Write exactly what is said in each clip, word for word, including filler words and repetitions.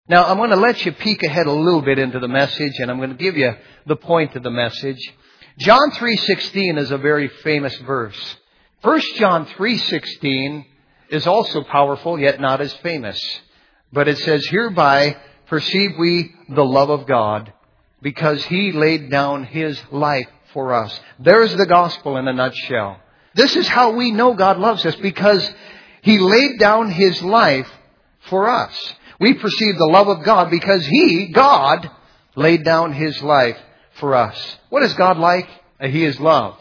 Now, I'm going to let you peek ahead a little bit into the message, and I'm going to give you the point of the message. John three sixteen is a very famous verse. First John three sixteen is also powerful, yet not as famous. But it says, "Hereby perceive we the love of God, because He laid down His life for us." There's the gospel in a nutshell. This is how we know God loves us, because He laid down His life for us. We perceive the love of God because He, God, laid down His life for us. What is God like? He is love.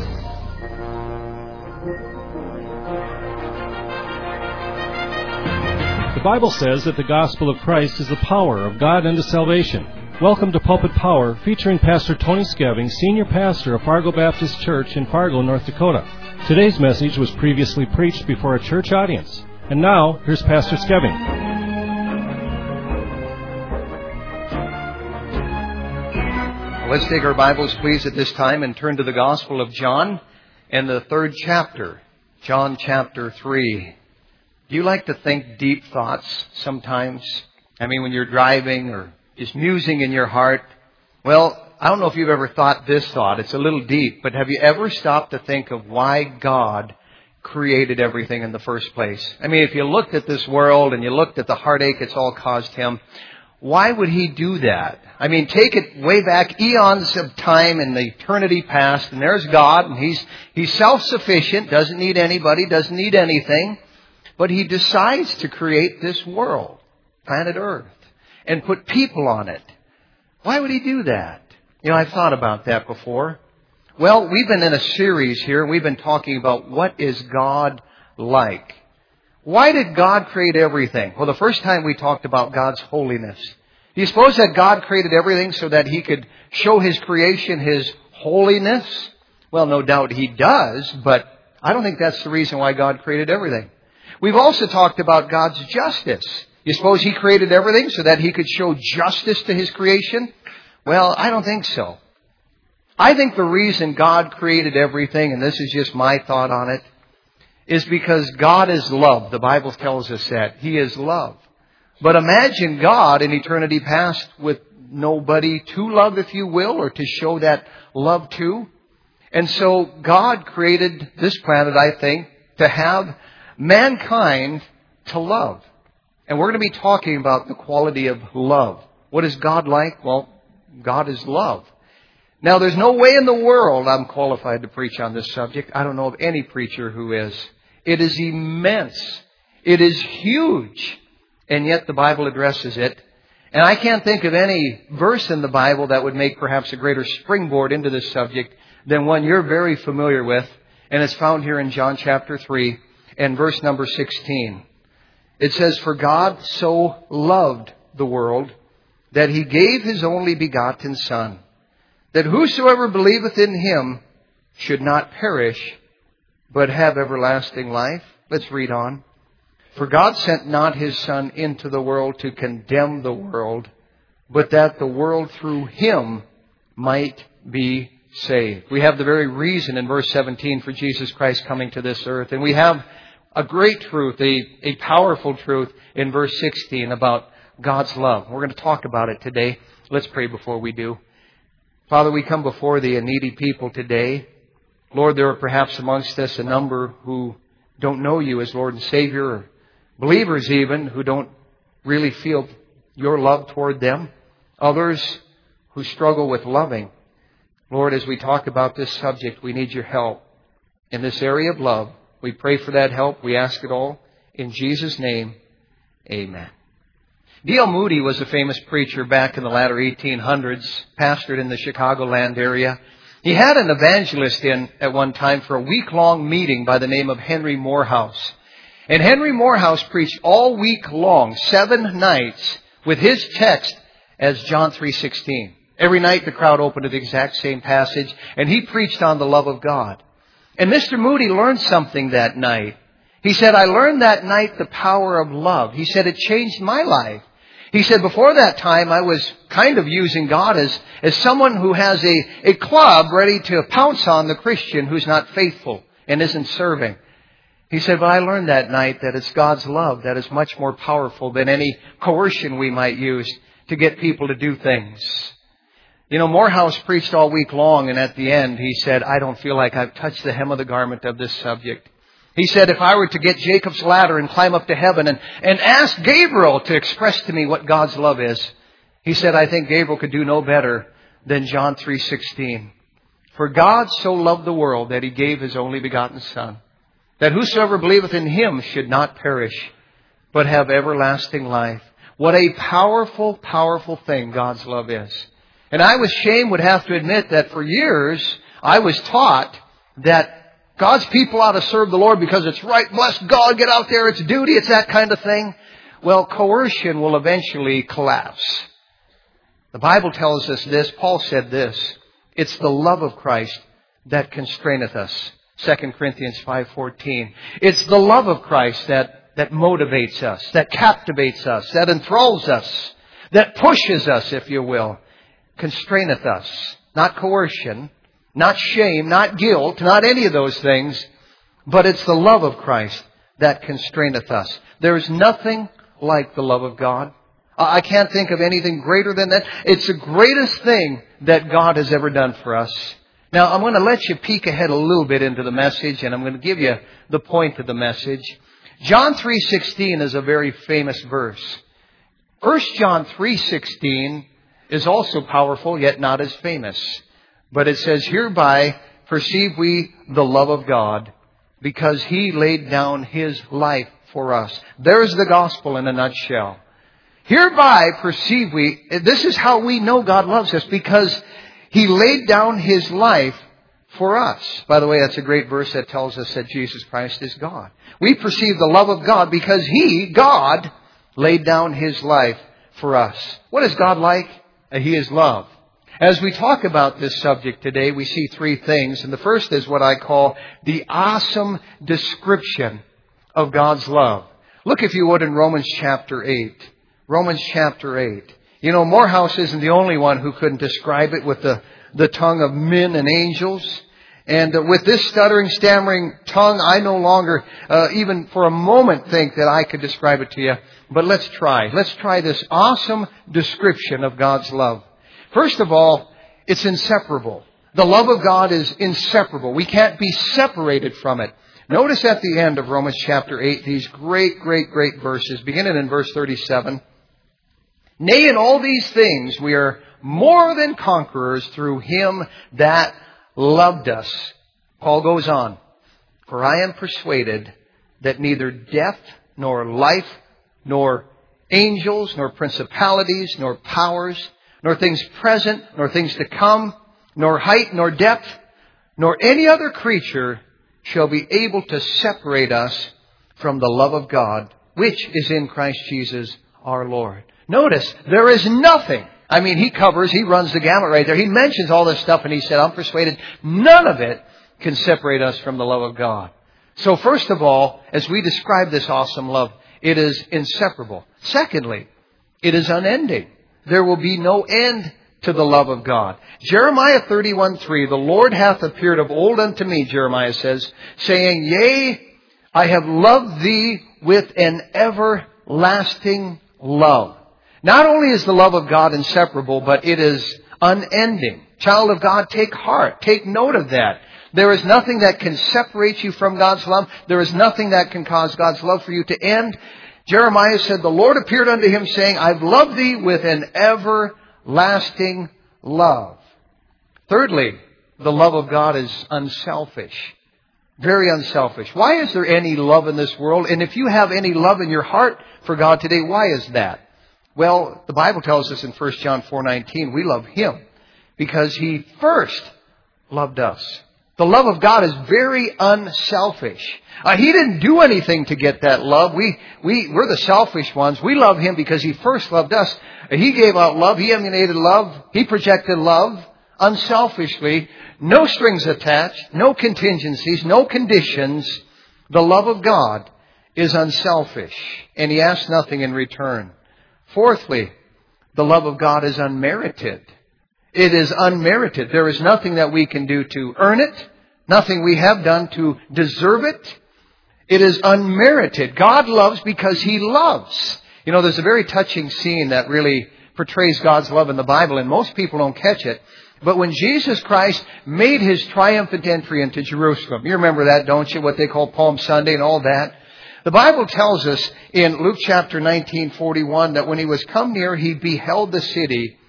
The Bible says that the gospel of Christ is the power of God unto salvation. Welcome to Pulpit Power, featuring Pastor Tony Skeving, Senior Pastor of Fargo Baptist Church in Fargo, North Dakota. Today's message was previously preached before a church audience. And now, here's Pastor Skeving. Let's take our Bibles, please, at this time and turn to the Gospel of John and the third chapter, John chapter three. Do you like to think deep thoughts sometimes? I mean, when you're driving or just musing in your heart. Well, I don't know if you've ever thought this thought. It's a little deep, but have you ever stopped to think of why God created everything in the first place? I mean, if you looked at this world and you looked at the heartache it's all caused Him, why would He do that? I mean, take it way back, eons of time in the eternity past, and there's God, and He's He's self-sufficient, doesn't need anybody, doesn't need anything, but He decides to create this world, planet Earth, and put people on it. Why would He do that? You know, I've thought about that before. Well, we've been in a series here, and we've been talking about what is God like. Why did God create everything? Well, the first time we talked about God's holiness. Do you suppose that God created everything so that He could show His creation His holiness? Well, no doubt He does, but I don't think that's the reason why God created everything. We've also talked about God's justice. You suppose He created everything so that He could show justice to His creation? Well, I don't think so. I think the reason God created everything, and this is just my thought on it, is because God is love. The Bible tells us that. He is love. But imagine God in eternity past with nobody to love, if you will, or to show that love to. And so God created this planet, I think, to have mankind to love. And we're going to be talking about the quality of love. What is God like? Well, God is love. Now, there's no way in the world I'm qualified to preach on this subject. I don't know of any preacher who is. It is immense. It is huge. And yet the Bible addresses it. And I can't think of any verse in the Bible that would make perhaps a greater springboard into this subject than one you're very familiar with. And it's found here in John chapter three and verse number sixteen. It says, "For God so loved the world that He gave His only begotten Son, that whosoever believeth in Him should not perish, but have everlasting life." Let's read on. "For God sent not His Son into the world to condemn the world, but that the world through Him might be saved." We have the very reason in verse seventeen for Jesus Christ coming to this earth. And we have a great truth, a, a powerful truth in verse sixteen about God's love. We're going to talk about it today. Let's pray before we do. Father, we come before Thee, a needy people today. Lord, there are perhaps amongst us a number who don't know You as Lord and Savior, or believers even who don't really feel Your love toward them. Others who struggle with loving. Lord, as we talk about this subject, we need Your help in this area of love. We pray for that help. We ask it all in Jesus' name. Amen. D L Moody was a famous preacher back in the latter eighteen hundreds, pastored in the Chicagoland area. He had an evangelist in at one time for a week-long meeting by the name of Henry Morehouse. And Henry Morehouse preached all week long, seven nights, with his text as John three sixteen. Every night the crowd opened to the exact same passage, and he preached on the love of God. And Mister Moody learned something that night. He said, "I learned that night the power of love." He said, "It changed my life." He said, "Before that time, I was kind of using God as, as someone who has a, a club ready to pounce on the Christian who's not faithful and isn't serving." He said, but I learned that night that it's God's love that is much more powerful than any coercion we might use to get people to do things. You know, Morehouse preached all week long, and at the end he said, I don't feel like I've touched the hem of the garment of this subject. He said, if I were to get Jacob's ladder and climb up to heaven and, and ask Gabriel to express to me what God's love is, he said, I think Gabriel could do no better than John three sixteen. For God so loved the world that He gave His only begotten Son, that whosoever believeth in Him should not perish, but have everlasting life. What a powerful, powerful thing God's love is. And I with shame would have to admit that for years I was taught that God's people ought to serve the Lord because it's right, bless God, get out there, it's duty, it's that kind of thing. Well, coercion will eventually collapse. The Bible tells us this. Paul said this. It's the love of Christ that constraineth us. Second Corinthians five fourteen. It's the love of Christ that, that motivates us, that captivates us, that enthralls us, that pushes us, if you will. Constraineth us. Not coercion, not shame, not guilt, not any of those things. But it's the love of Christ that constraineth us. There is nothing like the love of God. I can't think of anything greater than that. It's the greatest thing that God has ever done for us. Now, I'm going to let you peek ahead a little bit into the message, and I'm going to give you the point of the message. John three sixteen is a very famous verse. First John three sixteen is also powerful, yet not as famous. But it says, hereby perceive we the love of God, because He laid down His life for us. There's the gospel in a nutshell. Hereby perceive we, this is how we know God loves us, because He laid down His life for us. By the way, that's a great verse that tells us that Jesus Christ is God. We perceive the love of God because He, God, laid down His life for us. What is God like? He is love. As we talk about this subject today, we see three things. And the first is what I call the awesome description of God's love. Look, if you would, in Romans chapter eight. Romans chapter eight. You know, Morehouse isn't the only one who couldn't describe it with the, the tongue of men and angels. And uh, with this stuttering, stammering tongue, I no longer uh, even for a moment think that I could describe it to you. But let's try. Let's try this awesome description of God's love. First of all, it's inseparable. The love of God is inseparable. We can't be separated from it. Notice at the end of Romans chapter eight, these great, great, great verses, beginning in verse thirty-seven. Nay, in all these things we are more than conquerors through Him that loved us. Paul goes on. For I am persuaded that neither death, nor life, nor angels, nor principalities, nor powers, nor things present, nor things to come, nor height, nor depth, nor any other creature shall be able to separate us from the love of God, which is in Christ Jesus our Lord. Notice, there is nothing. I mean, he covers, he runs the gamut right there. He mentions all this stuff and he said, I'm persuaded none of it can separate us from the love of God. So first of all, as we describe this awesome love, it is inseparable. Secondly, it is unending. There will be no end to the love of God. Jeremiah thirty-one three, the Lord hath appeared of old unto me, Jeremiah says, saying, Yea, I have loved thee with an everlasting love. Not only is the love of God inseparable, but it is unending. Child of God, take heart. Take note of that. There is nothing that can separate you from God's love. There is nothing that can cause God's love for you to end. Jeremiah said, the Lord appeared unto him saying, I've loved thee with an everlasting love. Thirdly, the love of God is unselfish. Very unselfish. Why is there any love in this world? And if you have any love in your heart for God today, why is that? Well, the Bible tells us in First John four nineteen, we love Him because He first loved us. The love of God is very unselfish. Uh, he didn't do anything to get that love. We, we, we're the selfish ones. We love Him because He first loved us. He gave out love. He emanated love. He projected love unselfishly. No strings attached. No contingencies. No conditions. The love of God is unselfish. And He asks nothing in return. Fourthly, the love of God is unmerited. It is unmerited. There is nothing that we can do to earn it. Nothing we have done to deserve it. It is unmerited. God loves because He loves. You know, there's a very touching scene that really portrays God's love in the Bible, and most people don't catch it. But when Jesus Christ made His triumphant entry into Jerusalem, you remember that, don't you? What they call Palm Sunday and all that. The Bible tells us in Luke chapter nineteen forty-one that when He was come near, He beheld the city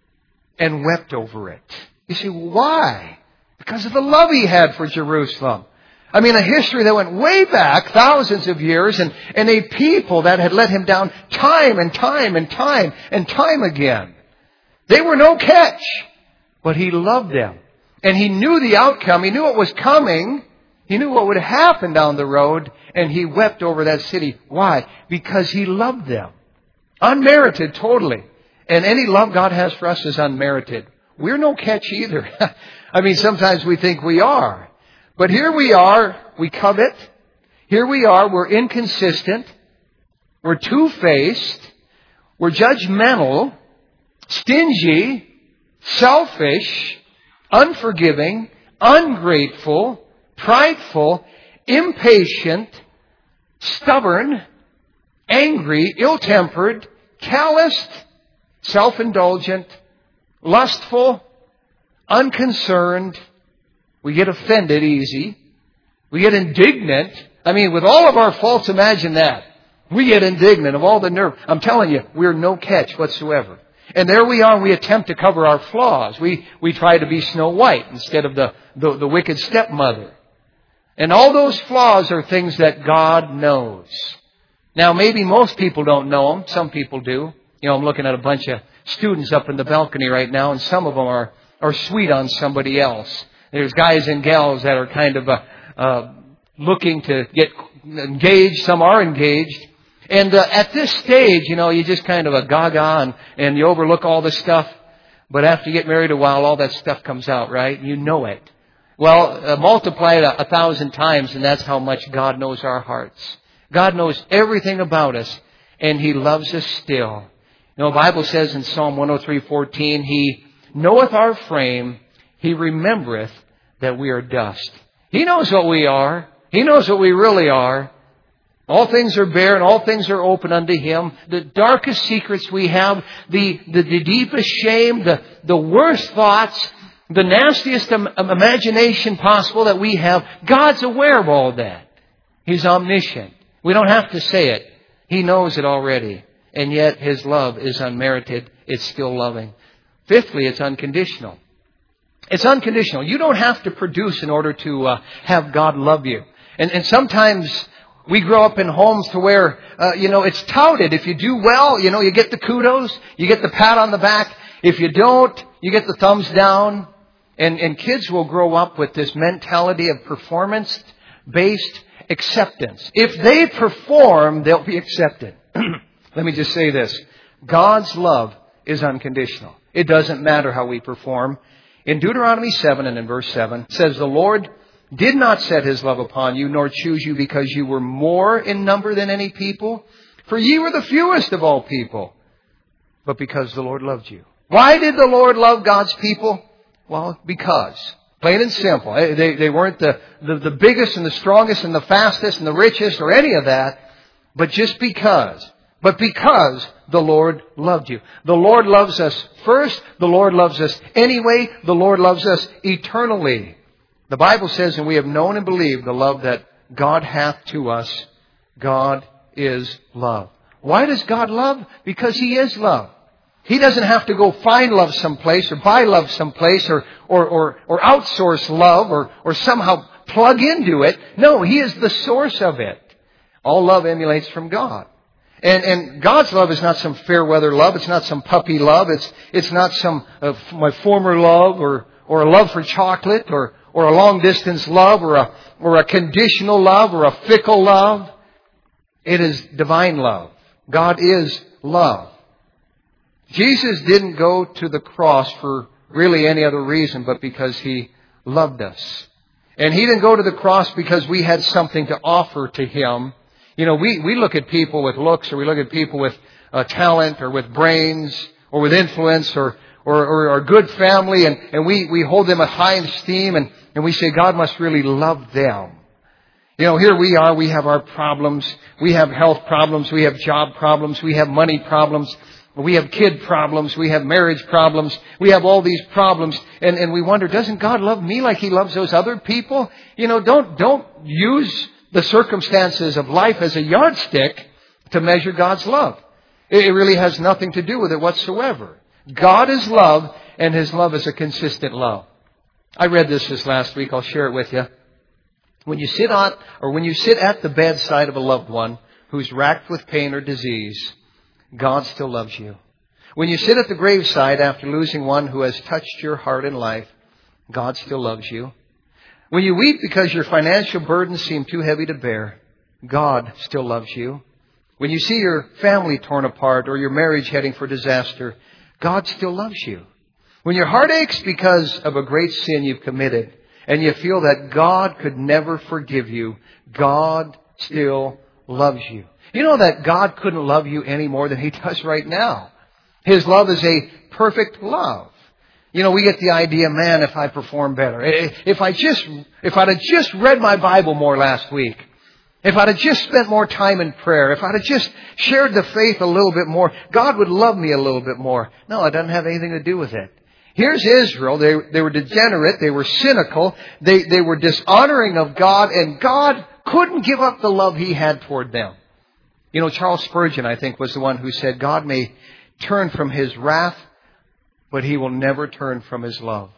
and wept over it. You see, why? Because of the love He had for Jerusalem. I mean, a history that went way back, thousands of years, and, and a people that had let Him down time and time and time and time again. They were no catch, but He loved them. And He knew the outcome. He knew what was coming. He knew what would happen down the road, and He wept over that city. Why? Because He loved them. Unmerited, totally. And any love God has for us is unmerited. We're no catch either. I mean, sometimes we think we are. But here we are, we covet. Here we are, we're inconsistent. We're two-faced. We're judgmental, stingy, selfish, unforgiving, ungrateful, prideful, impatient, stubborn, angry, ill-tempered, calloused, self-indulgent, lustful, unconcerned. We get offended easy. We get indignant. I mean, with all of our faults, imagine that. We get indignant of all the nerve. I'm telling you, we're no catch whatsoever. And there we are, we attempt to cover our flaws. We we try to be Snow White instead of the, the, the wicked stepmother. And all those flaws are things that God knows. Now, maybe most people don't know them. Some people do. You know, I'm looking at a bunch of students up in the balcony right now, and some of them are, are sweet on somebody else. There's guys and gals that are kind of uh, uh, looking to get engaged. Some are engaged. And uh, at this stage, you know, you just kind of a gaga and, and you overlook all the stuff. But after you get married a while, all that stuff comes out, right? You know it. Well, uh, multiply it a, a thousand times, and that's how much God knows our hearts. God knows everything about us, and He loves us still. You know, the Bible says in Psalm one oh three fourteen, He knoweth our frame, He remembereth that we are dust. He knows what we are. He knows what we really are. All things are bare and all things are open unto Him. The darkest secrets we have, the, the, the deepest shame, the, the worst thoughts, the nastiest im- imagination possible that we have, God's aware of all that. He's omniscient. We don't have to say it. He knows it already. And yet His love is unmerited. It's still loving. Fifthly, it's unconditional. It's unconditional. You don't have to produce in order to uh, have God love you. And, and sometimes we grow up in homes to where, uh, you know, it's touted. If you do well, you know, you get the kudos, you get the pat on the back. If you don't, you get the thumbs down. And, and kids will grow up with this mentality of performance-based acceptance. If they perform, they'll be accepted. Let me just say this. God's love is unconditional. It doesn't matter how we perform. In Deuteronomy seven and in verse seven, it says, The Lord did not set His love upon you, nor choose you because you were more in number than any people. For ye were the fewest of all people, but because the Lord loved you. Why did the Lord love God's people? Well, because. Plain and simple. They, they weren't the, the, the biggest and the strongest and the fastest and the richest or any of that, but just because. But because the Lord loved you. The Lord loves us first. The Lord loves us anyway. The Lord loves us eternally. The Bible says, and we have known and believed the love that God hath to us. God is love. Why does God love? Because He is love. He doesn't have to go find love someplace or buy love someplace or, or, or, or outsource love or, or somehow plug into it. No, He is the source of it. All love emulates from God. And, and God's love is not some fair weather love. It's not some puppy love. It's, it's not some, uh, my former love or, or a love for chocolate or, or a long distance love or a, or a conditional love or a fickle love. It is divine love. God is love. Jesus didn't go to the cross for really any other reason but because He loved us. And He didn't go to the cross because we had something to offer to Him. You know, we, we look at people with looks or we look at people with uh, talent or with brains or with influence or or, or, or good family and, and we, we hold them in high esteem and, and we say God must really love them. You know, here we are, we have our problems. We have health problems. We have job problems. We have money problems. We have kid problems. We have marriage problems. We have all these problems. And, and we wonder, doesn't God love me like He loves those other people? You know, don't, don't use the circumstances of life as a yardstick to measure God's love. It, it really has nothing to do with it whatsoever. God is love, and His love is a consistent love. I read this this last week. I'll share it with you. When you sit on, or when you sit at the bedside of a loved one who's racked with pain or disease, God still loves you. When you sit at the graveside after losing one who has touched your heart in life, God still loves you. When you weep because your financial burdens seem too heavy to bear, God still loves you. When you see your family torn apart or your marriage heading for disaster, God still loves you. When your heart aches because of a great sin you've committed, and you feel that God could never forgive you, God still loves you. You know that God couldn't love you any more than He does right now. His love is a perfect love. You know, we get the idea, man, if I perform better, if I just, if I'd have just read my Bible more last week, if I'd have just spent more time in prayer, if I'd have just shared the faith a little bit more, God would love me a little bit more. No, it doesn't have anything to do with it. Here's Israel. They, they were degenerate. They were cynical. They, they were dishonoring of God, and God couldn't give up the love He had toward them. You know, Charles Spurgeon, I think, was the one who said, God may turn from His wrath, but He will never turn from His love.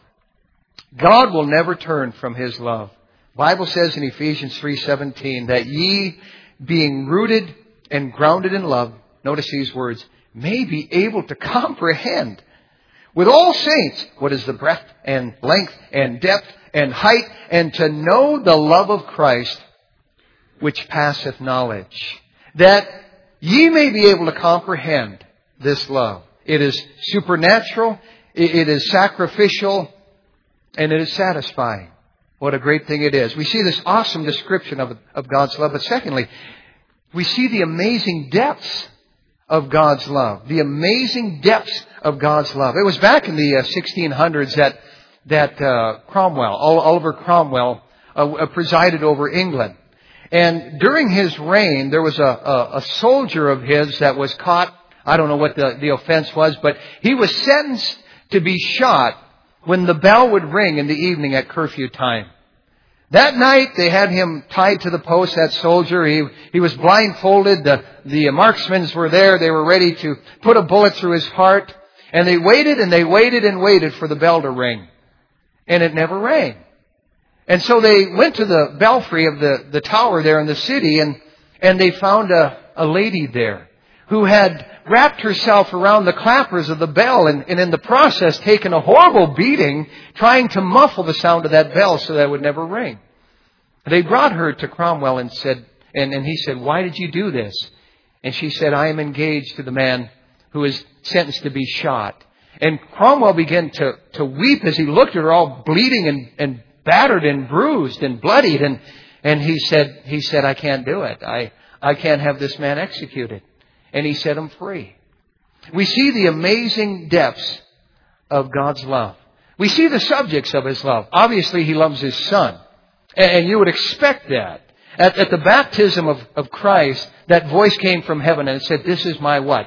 God will never turn from His love. The Bible says in Ephesians three seventeen that ye, being rooted and grounded in love, notice these words, may be able to comprehend with all saints what is the breadth and length and depth and height, and to know the love of Christ, which passeth knowledge. That ye may be able to comprehend this love. It is supernatural, it is sacrificial, and it is satisfying. What a great thing it is. We see this awesome description of, of God's love. But secondly, we see the amazing depths of God's love. The amazing depths of God's love. It was back in the uh, sixteen hundreds that that uh, Cromwell, Oliver Cromwell, uh, presided over England. And during his reign, there was a, a, a soldier of his that was caught. I don't know what the, the offense was, but he was sentenced to be shot when the bell would ring in the evening at curfew time. That night, they had him tied to the post, that soldier. He, he was blindfolded. The, the marksmen were there. They were ready to put a bullet through his heart. And they waited and they waited and waited for the bell to ring. And it never rang. And so they went to the belfry of the, the tower there in the city, and, and they found a, a lady there who had wrapped herself around the clappers of the bell and, and in the process taken a horrible beating trying to muffle the sound of that bell so that it would never ring. They brought her to Cromwell and said, and, and he said, why did you do this? And she said, I am engaged to the man who is sentenced to be shot. And Cromwell began to, to weep as he looked at her all bleeding and, and battered and bruised and bloodied. And, and he said, he said, I can't do it. I, I can't have this man executed. And he set him free. We see the amazing depths of God's love. We see the subjects of His love. Obviously, He loves His Son. And you would expect that. At, at the baptism of, of Christ, that voice came from heaven and it said, this is my what?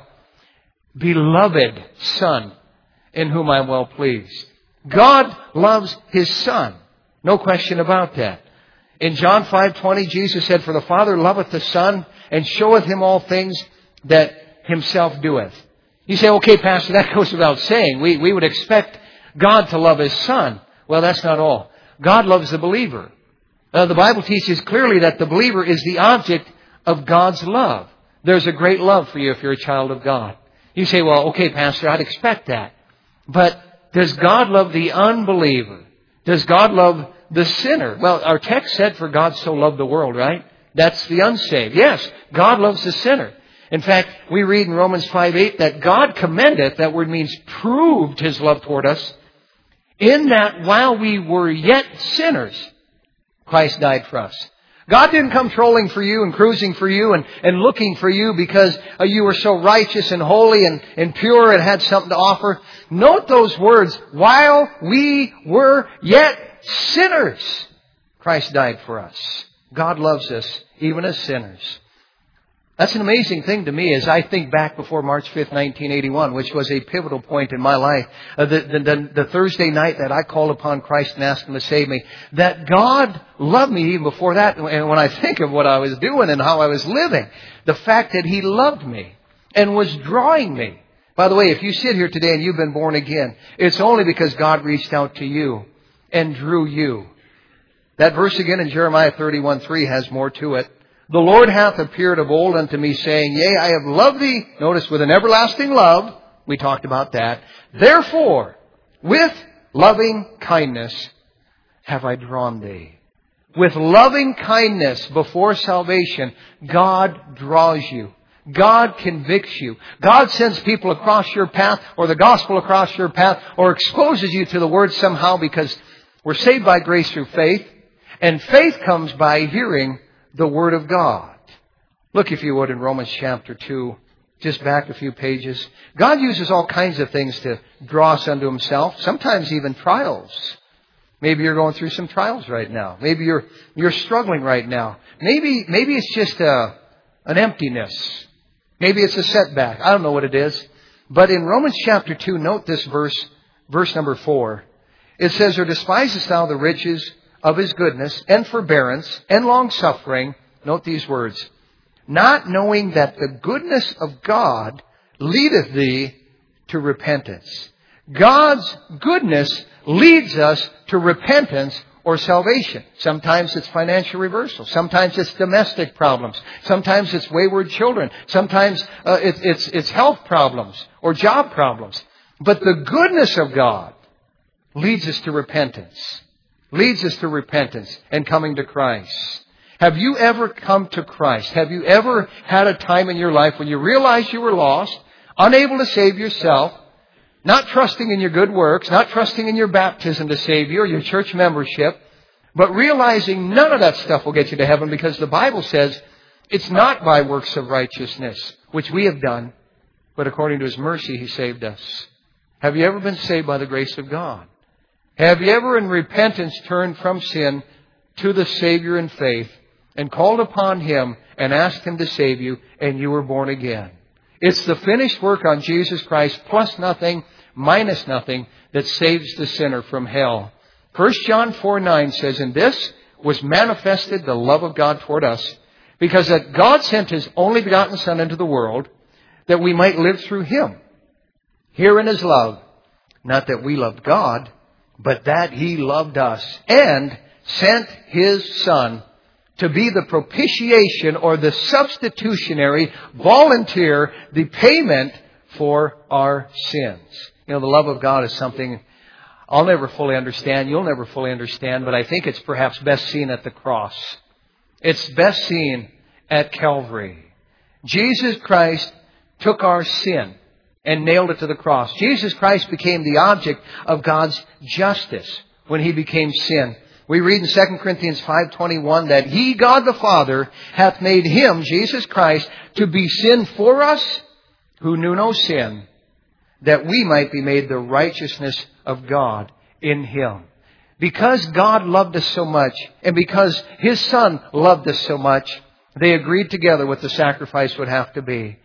Beloved Son, in whom I am well pleased. God loves His Son. No question about that. In John five twenty, Jesus said, for the Father loveth the Son, and showeth Him all things that Himself doeth. You say, okay, Pastor, that goes without saying. We, we would expect God to love His Son. Well, that's not all. God loves the believer. Uh, the Bible teaches clearly that the believer is the object of God's love. There's a great love for you if you're a child of God. You say, well, okay, Pastor, I'd expect that. But does God love the unbeliever? Does God love the sinner? Well, our text said, for God so loved the world, right? That's the unsaved. Yes, God loves the sinner. In fact, we read in Romans five eight that God commendeth, that word means proved His love toward us, in that while we were yet sinners, Christ died for us. God didn't come trolling for you and cruising for you and, and looking for you because uh, you were so righteous and holy and, and pure and had something to offer. Note those words, while we were yet sinners, Christ died for us. God loves us, even as sinners. That's an amazing thing to me as I think back before March fifth, nineteen eighty-one, which was a pivotal point in my life. Uh, the, the, the, the Thursday night that I called upon Christ and asked Him to save me. That God loved me even before that. And when I think of what I was doing and how I was living, the fact that He loved me and was drawing me. By the way, if you sit here today and you've been born again, it's only because God reached out to you and drew you. That verse again in Jeremiah thirty-one three has more to it. The Lord hath appeared of old unto me, saying, Yea, I have loved thee, notice, with an everlasting love. We talked about that. Therefore, with loving kindness have I drawn thee. With loving kindness before salvation, God draws you. God convicts you. God sends people across your path, or the gospel across your path, or exposes you to the Word somehow, because we're saved by grace through faith, and faith comes by hearing the Word of God. Look, if you would, in Romans chapter two, just back a few pages. God uses all kinds of things to draw us unto Himself, sometimes even trials. Maybe you're going through some trials right now. Maybe you're you're struggling right now. Maybe maybe it's just a, an emptiness. Maybe it's a setback. I don't know what it is. But in Romans chapter two, note this verse, verse number four. It says, Or despisest thou the riches of His goodness and forbearance and long-suffering, note these words, not knowing that the goodness of God leadeth thee to repentance. God's goodness leads us to repentance or salvation. Sometimes it's financial reversal. Sometimes it's domestic problems. Sometimes it's wayward children. Sometimes uh, it, it's, it's health problems or job problems. But the goodness of God leads us to repentance. Leads us to repentance and coming to Christ. Have you ever come to Christ? Have you ever had a time in your life when you realized you were lost, unable to save yourself, not trusting in your good works, not trusting in your baptism to save you or your church membership, but realizing none of that stuff will get you to heaven, because the Bible says it's not by works of righteousness, which we have done, but according to His mercy He saved us. Have you ever been saved by the grace of God? Have you ever in repentance turned from sin to the Savior in faith and called upon Him and asked Him to save you, and you were born again? It's the finished work on Jesus Christ plus nothing, minus nothing, that saves the sinner from hell. First John four nine says, And this was manifested the love of God toward us, because that God sent His only begotten Son into the world, that we might live through Him. Herein is love, not that we loved God, but that He loved us and sent His Son to be the propitiation or the substitutionary volunteer, the payment for our sins. You know, the love of God is something I'll never fully understand. You'll never fully understand, but I think it's perhaps best seen at the cross. It's best seen at Calvary. Jesus Christ took our sin and nailed it to the cross. Jesus Christ became the object of God's justice when He became sin. We read in Second Corinthians five twenty-one that He, God the Father, hath made Him, Jesus Christ, to be sin for us who knew no sin, that we might be made the righteousness of God in Him. Because God loved us so much, and because His Son loved us so much, they agreed together what the sacrifice would have to be.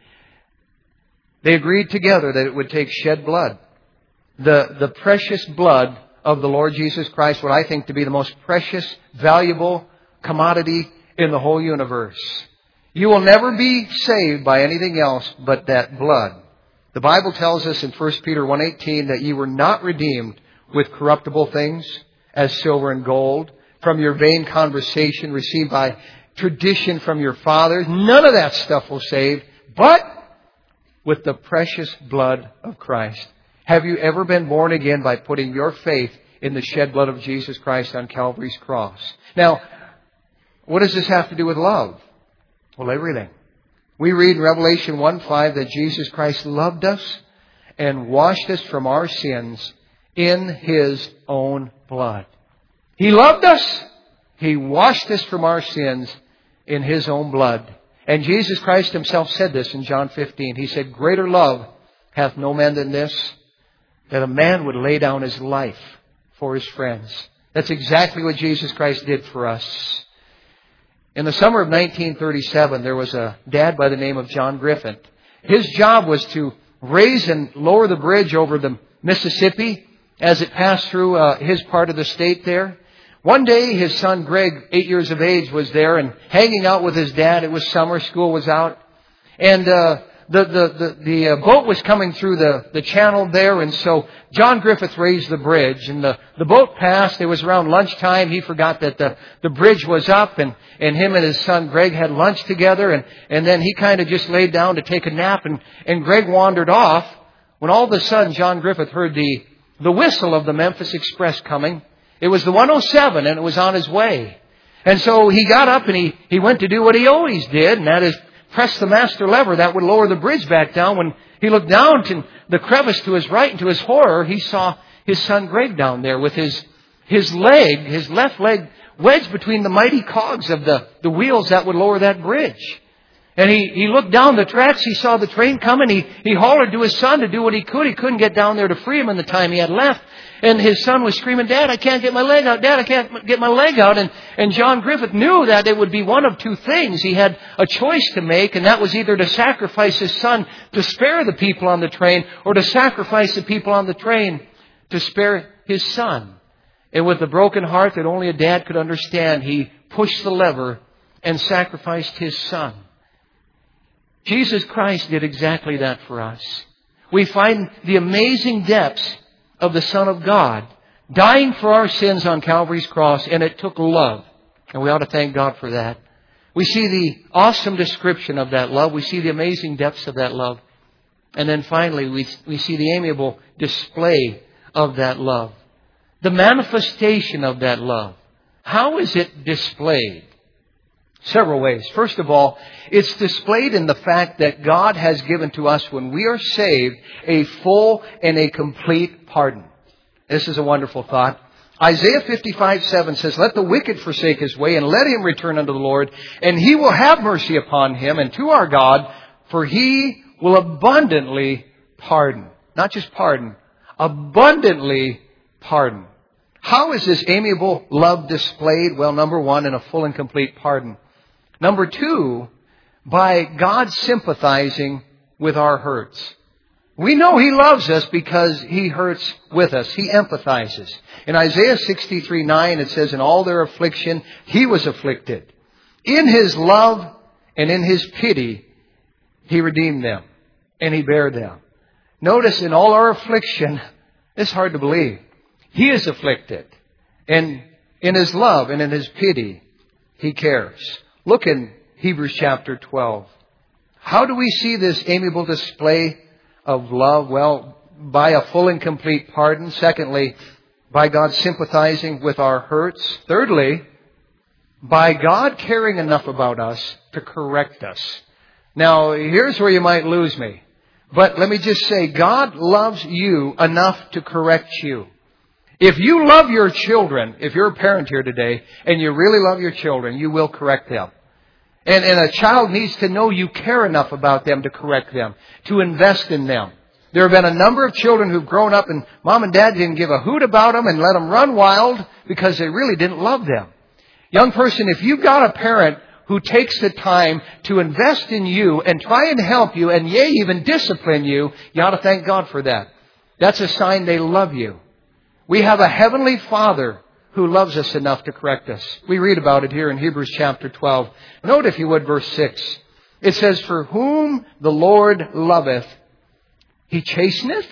They agreed together that it would take shed blood. The, the precious blood of the Lord Jesus Christ, what I think to be the most precious, valuable commodity in the whole universe. You will never be saved by anything else but that blood. The Bible tells us in First Peter one eighteen that ye were not redeemed with corruptible things, as silver and gold, from your vain conversation received by tradition from your fathers. None of that stuff will save, but with the precious blood of Christ. Have you ever been born again by putting your faith in the shed blood of Jesus Christ on Calvary's cross? Now, what does this have to do with love? Well, everything. We read in Revelation one five that Jesus Christ loved us and washed us from our sins in His own blood. He loved us. He washed us from our sins in His own blood. And Jesus Christ Himself said this in John fifteen. He said, Greater love hath no man than this, that a man would lay down his life for his friends. That's exactly what Jesus Christ did for us. In the summer of nineteen thirty-seven, there was a dad by the name of John Griffith. His job was to raise and lower the bridge over the Mississippi as it passed through uh, his part of the state there. One day, his son Greg, eight years of age, was there and hanging out with his dad. It was summer, school was out. And uh, the the the, the uh, boat was coming through the, the channel there, and so John Griffith raised the bridge, and the, the boat passed. It was around lunchtime. He forgot that the, the bridge was up, and, and him and his son Greg had lunch together, and, and then he kind of just laid down to take a nap, and, and Greg wandered off when all of a sudden John Griffith heard the, the whistle of the Memphis Express coming. It was the one oh seven, and it was on his way. And so he got up and he, he went to do what he always did, and that is press the master lever that would lower the bridge back down. When he looked down to the crevice to his right, and to his horror, he saw his son Greg down there with his his leg, his left leg, wedged between the mighty cogs of the, the wheels that would lower that bridge. And he, he looked down the tracks. He saw the train coming. He, he hollered to his son to do what he could. He couldn't get down there to free him in the time he had left. And his son was screaming, "Dad, I can't get my leg out. Dad, I can't get my leg out." And, and John Griffith knew that it would be one of two things. He had a choice to make, and that was either to sacrifice his son to spare the people on the train, or to sacrifice the people on the train to spare his son. And with a broken heart that only a dad could understand, he pushed the lever and sacrificed his son. Jesus Christ did exactly that for us. We find the amazing depths of the Son of God dying for our sins on Calvary's cross, and it took love. And we ought to thank God for that. We see the awesome description of that love. We see the amazing depths of that love. And then finally, we, we see the amiable display of that love. The manifestation of that love. How is it displayed? Several ways. First of all, it's displayed in the fact that God has given to us, when we are saved, a full and a complete pardon. This is a wonderful thought. Isaiah fifty-five seven says, "Let the wicked forsake his way, and let him return unto the Lord, and He will have mercy upon him and to our God, for He will abundantly pardon." Not just pardon, abundantly pardon. How is this amiable love displayed? Well, number one, in a full and complete pardon. Number two, by God sympathizing with our hurts. We know He loves us because He hurts with us. He empathizes. In Isaiah sixty-three nine, it says, "In all their affliction, He was afflicted. In His love and in His pity, He redeemed them, and He bare them." Notice, in all our affliction, it's hard to believe, He is afflicted. And in His love and in His pity, He cares. Look in Hebrews chapter twelve. How do we see this amiable display of love? Well, by a full and complete pardon. Secondly, by God sympathizing with our hurts. Thirdly, by God caring enough about us to correct us. Now, here's where you might lose me. But let me just say, God loves you enough to correct you. If you love your children, if you're a parent here today, and you really love your children, you will correct them. And, and a child needs to know you care enough about them to correct them, to invest in them. There have been a number of children who've grown up and mom and dad didn't give a hoot about them and let them run wild because they really didn't love them. Young person, if you've got a parent who takes the time to invest in you and try and help you and yea, even discipline you, you ought to thank God for that. That's a sign they love you. We have a heavenly Father who loves us enough to correct us. We read about it here in Hebrews chapter twelve. Note, if you would, verse six. It says, "For whom the Lord loveth, He chasteneth,"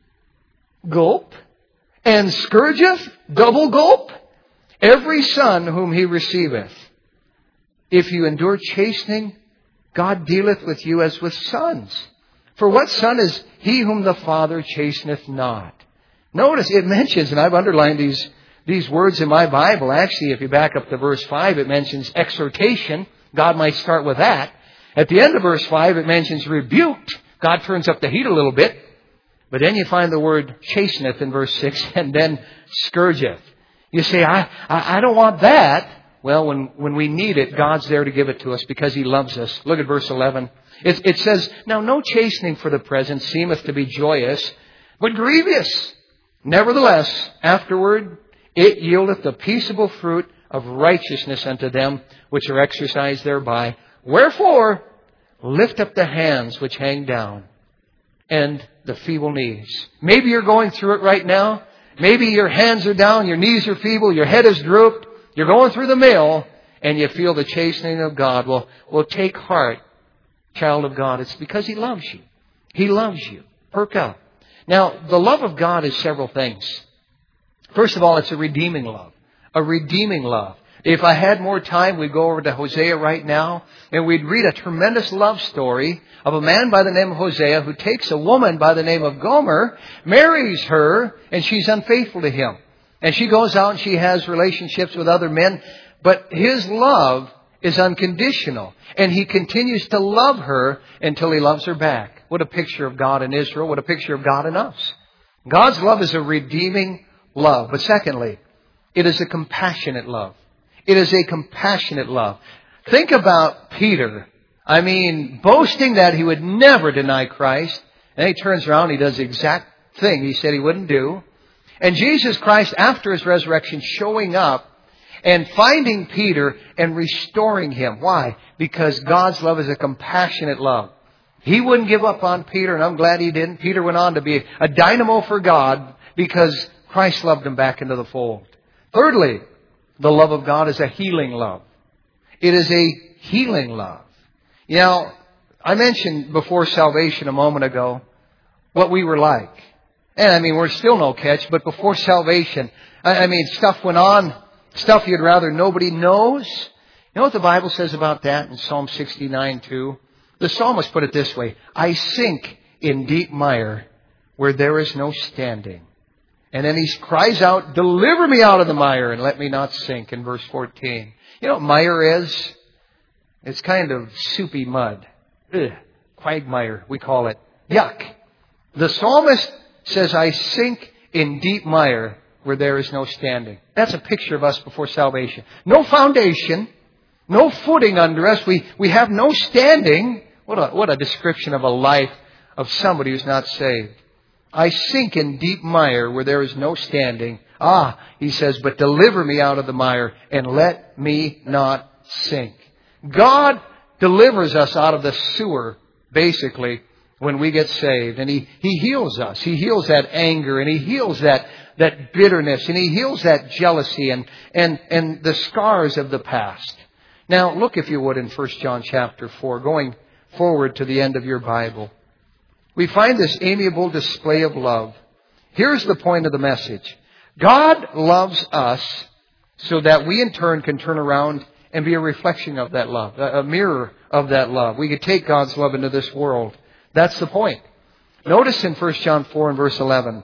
gulp, "and scourgeth," double gulp, "every son whom He receiveth. If you endure chastening, God dealeth with you as with sons. For what son is he whom the Father chasteneth not?" Notice it mentions, and I've underlined these, these words in my Bible. Actually, if you back up to verse five, it mentions exhortation. God might start with that. At the end of verse five, it mentions rebuked. God turns up the heat a little bit. But then you find the word chasteneth in verse six, and then scourgeth. You say, I, I, I don't want that. Well, when, when we need it, God's there to give it to us because He loves us. Look at verse eleven. It, it says, "Now no chastening for the present seemeth to be joyous, but grievous. Nevertheless, afterward, it yieldeth the peaceable fruit of righteousness unto them which are exercised thereby. Wherefore, lift up the hands which hang down and the feeble knees. Maybe you're going through it right now. Maybe your hands are down, your knees are feeble, your head is drooped. You're going through the mill and you feel the chastening of God. Well, well, take heart, child of God. It's because He loves you. He loves you. Perk up. Now, the love of God is several things. First of all, it's a redeeming love. A redeeming love. If I had more time, we'd go over to Hosea right now, and we'd read a tremendous love story of a man by the name of Hosea who takes a woman by the name of Gomer, marries her, and she's unfaithful to him. And she goes out and she has relationships with other men, but his love is unconditional. And he continues to love her until he loves her back. What a picture of God in Israel. What a picture of God in us. God's love is a redeeming love. But secondly, it is a compassionate love. It is a compassionate love. Think about Peter. I mean, boasting that he would never deny Christ. And he turns around and he does the exact thing he said he wouldn't do. And Jesus Christ, after His resurrection, showing up and finding Peter and restoring him. Why? Because God's love is a compassionate love. He wouldn't give up on Peter, and I'm glad He didn't. Peter went on to be a dynamo for God because Christ loved him back into the fold. Thirdly, the love of God is a healing love. It is a healing love. You know, I mentioned before salvation a moment ago what we were like. And I mean, we're still no catch, but before salvation, I mean, stuff went on, stuff you'd rather nobody knows. You know what the Bible says about that in Psalm sixty-nine two? The psalmist put it this way: I sink in deep mire where there is no standing. And then he cries out, deliver me out of the mire and let me not sink, in verse fourteen. You know what mire is? It's kind of soupy mud. Ugh, quagmire, we call it. Yuck. The psalmist says, I sink in deep mire where there is no standing. That's a picture of us before salvation. No foundation, no footing under us. We, we have no standing. What a, what a description of a life of somebody who's not saved. I sink in deep mire where there is no standing. Ah, he says, but deliver me out of the mire and let me not sink. God delivers us out of the sewer, basically, when we get saved. And He, He heals us. He heals that anger, and He heals that, that bitterness, and He heals that jealousy and, and, and the scars of the past. Now, look, if you would, in First John chapter four, going forward to the end of your Bible. We find this amiable display of love. Here's the point of the message. God loves us so that we in turn can turn around and be a reflection of that love, a mirror of that love. We could take God's love into this world. That's the point. Notice in First John four and verse eleven,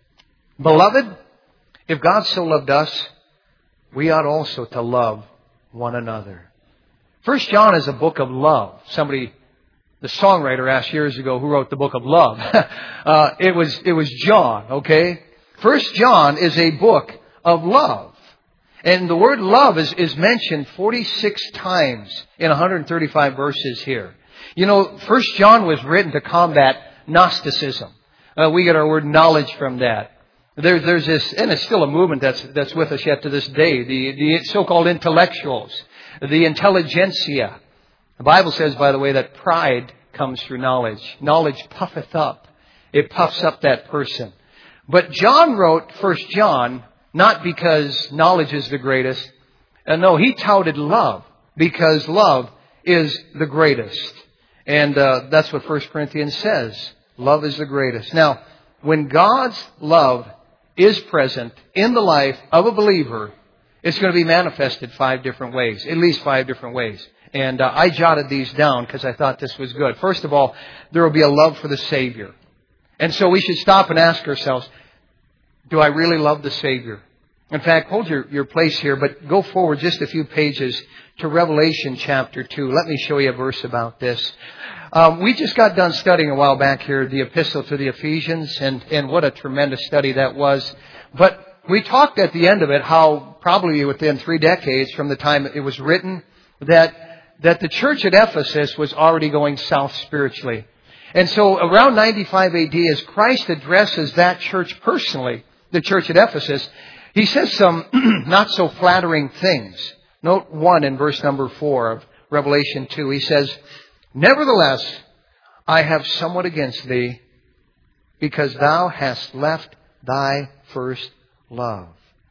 Beloved, if God so loved us, we ought also to love one another. First John is a book of love. Somebody, the songwriter asked years ago who wrote the book of love. uh, it was it was John, okay? First John is a book of love. And the word love is, is mentioned forty-six times in one hundred thirty-five verses here. You know, First John was written to combat Gnosticism. Uh, we get our word knowledge from that. There, there's this, and it's still a movement that's that's with us yet to this day, the, the so-called intellectuals, the intelligentsia. The Bible says, by the way, that pride comes through knowledge. Knowledge puffeth up. It puffs up that person. But John wrote First John not because knowledge is the greatest. Uh, no, he touted love because love is the greatest. And uh, that's what First Corinthians says. Love is the greatest. Now, when God's love is present in the life of a believer, it's going to be manifested five different ways, at least five different ways. And uh, I jotted these down because I thought this was good. First of all, there will be a love for the Savior. And so we should stop and ask ourselves, do I really love the Savior? In fact, hold your, your place here, but go forward just a few pages to Revelation chapter two. Let me show you a verse about this. Um, we just got done studying a while back here the epistle to the Ephesians, and, and what a tremendous study that was. But we talked at the end of it how probably within three decades from the time it was written that, that the church at Ephesus was already going south spiritually. And so around ninety-five A D, as Christ addresses that church personally, the church at Ephesus, He says some not so flattering things. Note one in verse number four of Revelation two. He says, "Nevertheless, I have somewhat against thee, because thou hast left thy first love."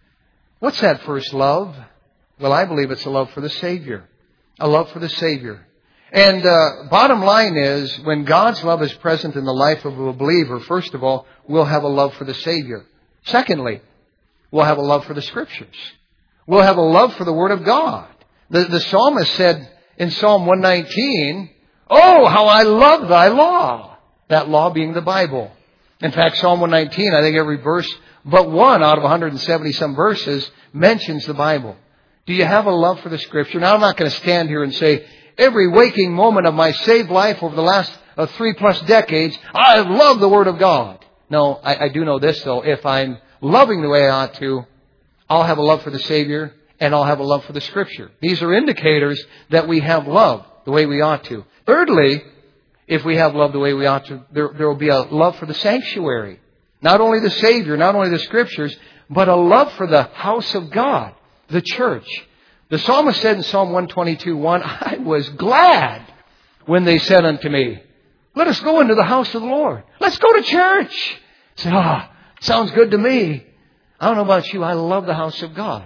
What's that first love? Well, I believe it's a love for the Savior. A love for the Savior. And uh, bottom line is, when God's love is present in the life of a believer, first of all, we'll have a love for the Savior. Secondly, we'll have a love for the Scriptures. We'll have a love for the Word of God. The, the psalmist said in Psalm one nineteen, "Oh, how I love thy law." That law being the Bible. In fact, Psalm one nineteen, I think every verse but one out of one hundred seventy some verses mentions the Bible. Do you have a love for the Scripture? Now, I'm not going to stand here and say, every waking moment of my saved life over the last uh, three plus decades, I love the Word of God. No, I, I do know this, though. If I'm loving the way I ought to, I'll have a love for the Savior and I'll have a love for the Scripture. These are indicators that we have love the way we ought to. Thirdly, if we have love the way we ought to, there, there will be a love for the sanctuary. Not only the Savior, not only the Scriptures, but a love for the house of God, the church. The psalmist said in Psalm one twenty-two one, "I was glad when they said unto me, let us go into the house of the Lord. Let's go to church." I said, "Ah, sounds good to me." I don't know about you. I love the house of God.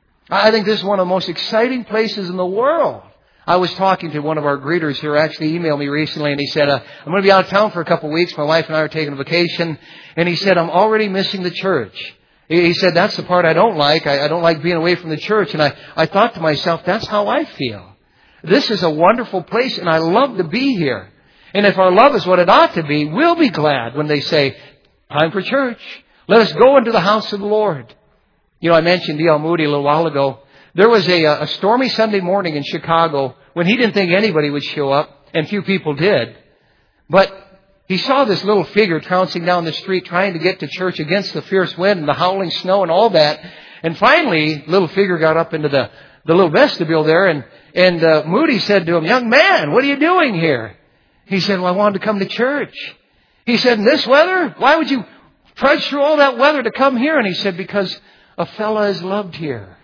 I think this is one of the most exciting places in the world. I was talking to one of our greeters here, actually emailed me recently, and he said, uh, I'm going to be out of town for a couple of weeks. My wife and I are taking a vacation. And he said, "I'm already missing the church." He said, "That's the part I don't like. I, I don't like being away from the church." And I, I thought to myself, that's how I feel. This is a wonderful place, and I love to be here. And if our love is what it ought to be, we'll be glad when they say, "Time for church. Let us go into the house of the Lord." You know, I mentioned D L Moody a little while ago. There was a, a stormy Sunday morning in Chicago when he didn't think anybody would show up, and few people did. But he saw this little figure trouncing down the street trying to get to church against the fierce wind and the howling snow and all that. And finally, little figure got up into the, the little vestibule there, and, and uh, Moody said to him, "Young man, what are you doing here?" He said, "Well, I wanted to come to church." He said, "In this weather? Why would you trudge through all that weather to come here?" And he said, "Because a fella is loved here."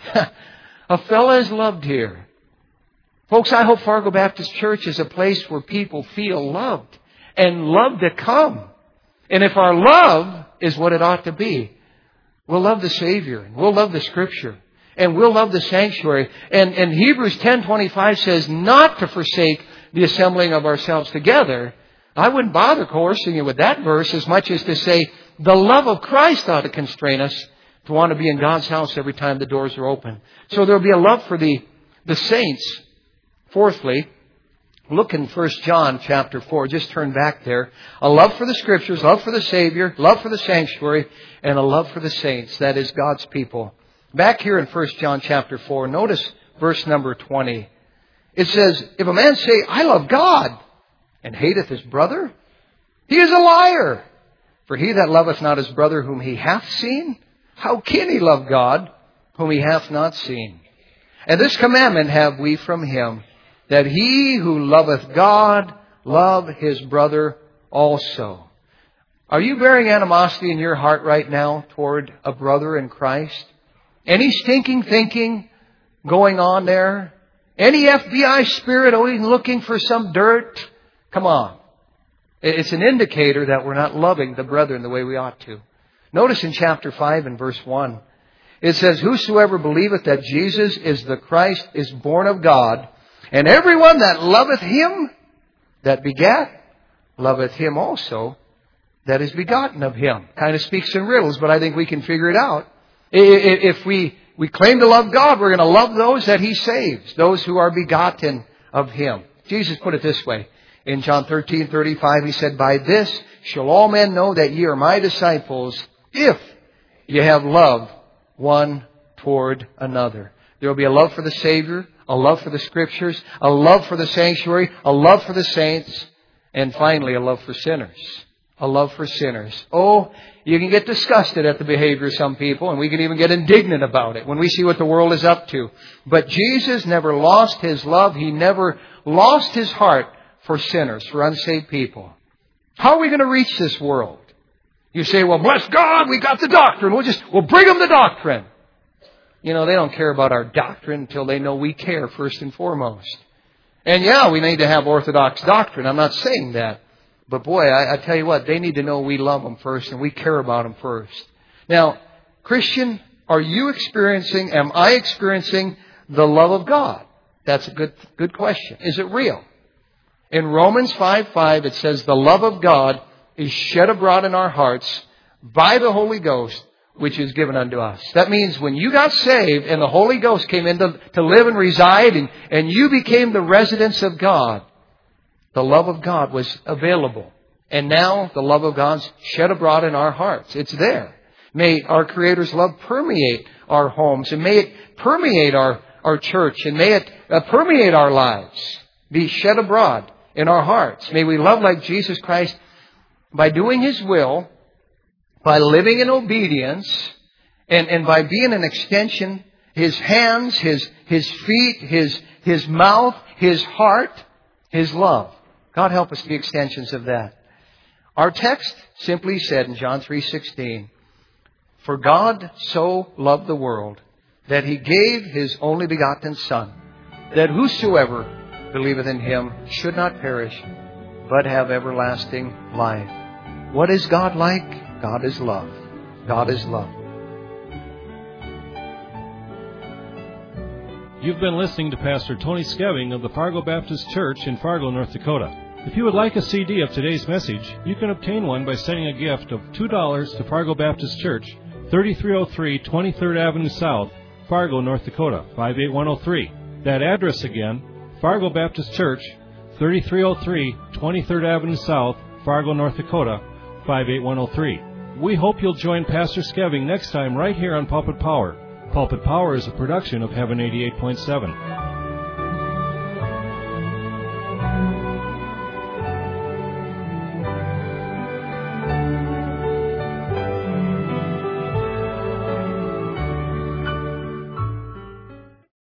A fella is loved here. Folks, I hope Fargo Baptist Church is a place where people feel loved and love to come. And if our love is what it ought to be, we'll love the Savior, and we'll love the Scripture, and we'll love the sanctuary. And, and Hebrews ten twenty-five says not to forsake the assembling of ourselves together. I wouldn't bother coercing you with that verse as much as to say the love of Christ ought to constrain us to want to be in God's house every time the doors are open. So there'll be a love for the, the saints. Fourthly, look in First John chapter four. Just turn back there. A love for the Scriptures, love for the Savior, love for the sanctuary, and a love for the saints. That is God's people. Back here in First John chapter four, notice verse number twenty. It says, "If a man say, I love God, and hateth his brother, he is a liar. For he that loveth not his brother whom he hath seen, how can he love God whom he hath not seen? And this commandment have we from him, that he who loveth God love his brother also." Are you bearing animosity in your heart right now toward a brother in Christ? Any stinking thinking going on there? Any F B I spirit always looking for some dirt? Come on. It's an indicator that we're not loving the brethren the way we ought to. Notice in chapter five and verse one, it says, "Whosoever believeth that Jesus is the Christ is born of God, and everyone that loveth him that begat, loveth him also that is begotten of him." Kind of speaks in riddles, but I think we can figure it out. If we, we claim to love God, we're going to love those that he saves, those who are begotten of him. Jesus put it this way. In John thirteen thirty-five, he said, "By this shall all men know that ye are my disciples, if ye have love one toward another." There will be a love for the Savior, a love for the Scriptures, a love for the sanctuary, a love for the saints, and finally a love for sinners. A love for sinners. Oh, you can get disgusted at the behavior of some people, and we can even get indignant about it when we see what the world is up to. But Jesus never lost his love. He never lost his heart for sinners, for unsaved people. How are we going to reach this world? You say, "Well, bless God, we got the doctrine. We'll just, we'll bring them the doctrine." You know, they don't care about our doctrine until they know we care first and foremost. And yeah, we need to have orthodox doctrine. I'm not saying that. But boy, I, I tell you what, they need to know we love them first and we care about them first. Now, Christian, are you experiencing, am I experiencing the love of God? That's a good, good question. Is it real? In Romans five five, it says, the love of God is shed abroad in our hearts by the Holy Ghost, which is given unto us. That means when you got saved and the Holy Ghost came in to, to live and reside and, and you became the residence of God, the love of God was available. And now the love of God's shed abroad in our hearts. It's there. May our Creator's love permeate our homes, and may it permeate our, our church, and may it uh, permeate our lives, be shed abroad in our hearts. May we love like Jesus Christ by doing His will, by living in obedience, and, and by being an extension, His hands, His, His feet, His, His mouth, His heart, His love. God help us be extensions of that. Our text simply said in John three sixteen, for God so loved the world that He gave His only begotten Son, that whosoever believeth in Him should not perish, but have everlasting life. What is God like? God is love. God is love. You've been listening to Pastor Tony Skeving of the Fargo Baptist Church in Fargo, North Dakota. If you would like a C D of today's message, you can obtain one by sending a gift of two dollars to Fargo Baptist Church, thirty-three oh three twenty-third Avenue South, Fargo, North Dakota, five eight one oh three. That address again, Fargo Baptist Church, thirty-three oh three twenty-third Avenue South, Fargo, North Dakota, five eight one oh three. We hope you'll join Pastor Skeving next time right here on Pulpit Power. Pulpit Power is a production of Heaven eighty-eight point seven.